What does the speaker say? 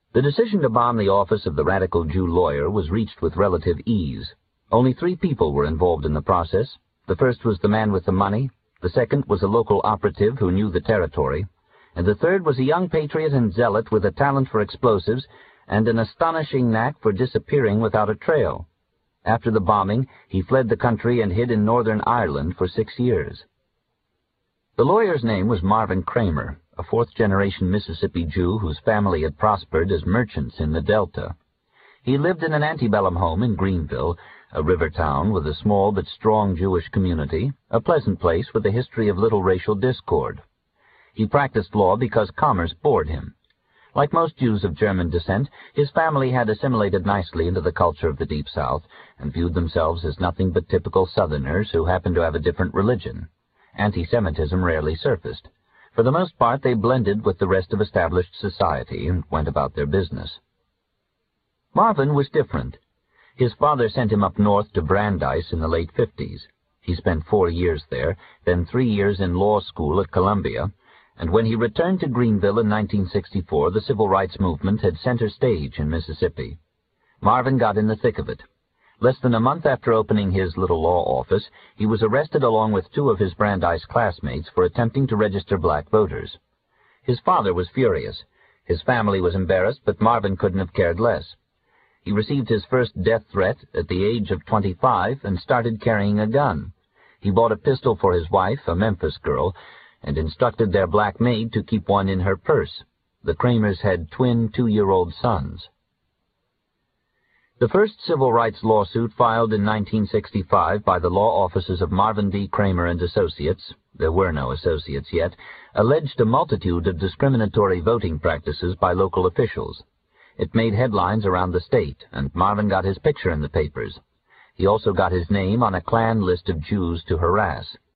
The decision to bomb the office of the radical Jew lawyer was reached with relative ease. Only 3 people were involved in the process. The first was the man with the money, the second was a local operative who knew the territory, and the third was a young patriot and zealot with a talent for explosives and an astonishing knack for disappearing without a trail. After the bombing, he fled the country and hid in Northern Ireland for 6 years. The lawyer's name was Marvin Kramer, a 4th-generation Mississippi Jew whose family had prospered as merchants in the Delta. He lived in an antebellum home in Greenville, a river town with a small but strong Jewish community, a pleasant place with a history of little racial discord. He practiced law because commerce bored him. Like most Jews of German descent, his family had assimilated nicely into the culture of the Deep South and viewed themselves as nothing but typical Southerners who happened to have a different religion. Anti-Semitism rarely surfaced. For the most part, they blended with the rest of established society and went about their business. Marvin was different. His father sent him up north to Brandeis in the late 50s. He spent 4 years there, then 3 years in law school at Columbia, and when he returned to Greenville in 1964, the civil rights movement had center stage in Mississippi. Marvin got in the thick of it. Less than a month after opening his little law office, he was arrested along with 2 of his Brandeis classmates for attempting to register black voters. His father was furious. His family was embarrassed, but Marvin couldn't have cared less. He received his first death threat at the age of 25 and started carrying a gun. He bought a pistol for his wife, a Memphis girl, and instructed their black maid to keep one in her purse. The Kramers had twin 2-year-old sons. The first civil rights lawsuit filed in 1965 by the law offices of Marvin D. Kramer and Associates, there were no associates yet, alleged a multitude of discriminatory voting practices by local officials. It made headlines around the state, and Marvin got his picture in the papers. He also got his name on a Klan list of Jews to harass.